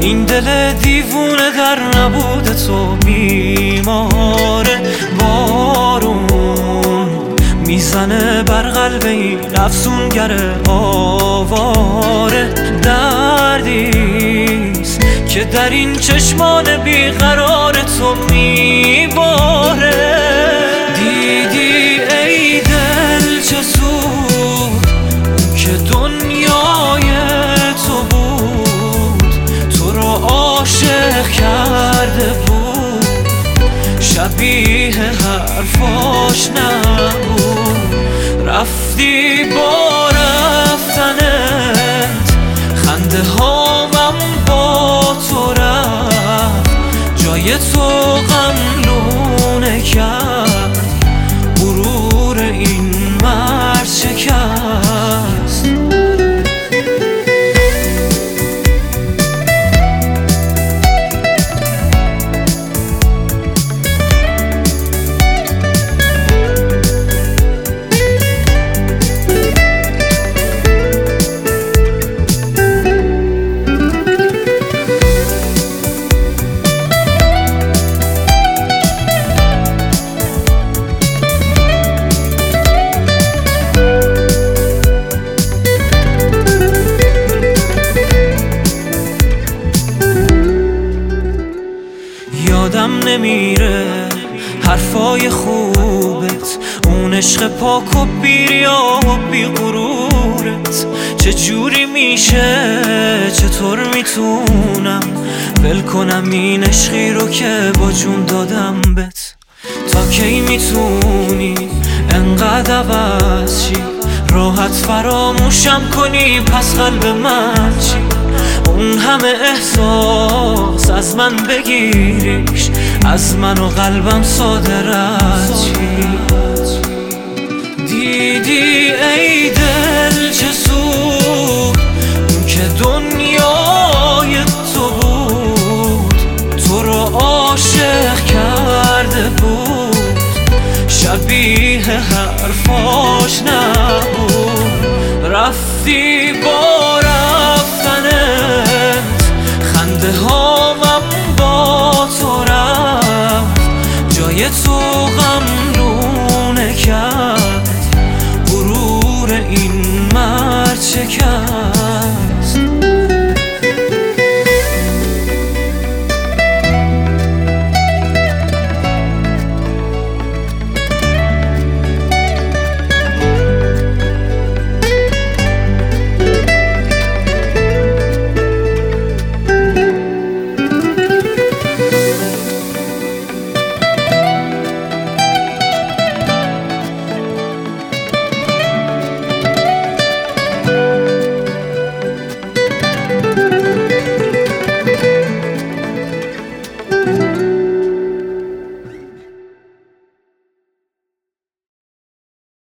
این دل دیوونه در نبود تو بیماره. بارون میزنه بر قلب این افسونگر آواره. دردیست که در این چشمان بیقرار تو میباره. دیدی ای دل چه سود که دنیای تو بود، تو رو عاشق کرده بود، شبیه حرفاش نبود. رفتی با رفتنت خنده هامم با تو رفت، جای تو غم لونه کرد، غرور این مرد شکست. یادم نمیره حرفای خوبت، اون عشق پاک و بیریا و بی غرورت. چجوری میشه، چطور میتونم ول کنم این عشقی رو که با جون دادم بهت؟ تا کی میتونی انقدر عوض شی، راحت فراموشم کنی پس قلب من چی؟ اون همه احساس از من بگیریش، از من و قلبم صادرت چی؟ دیدی ای دل چه سود اون که دنیا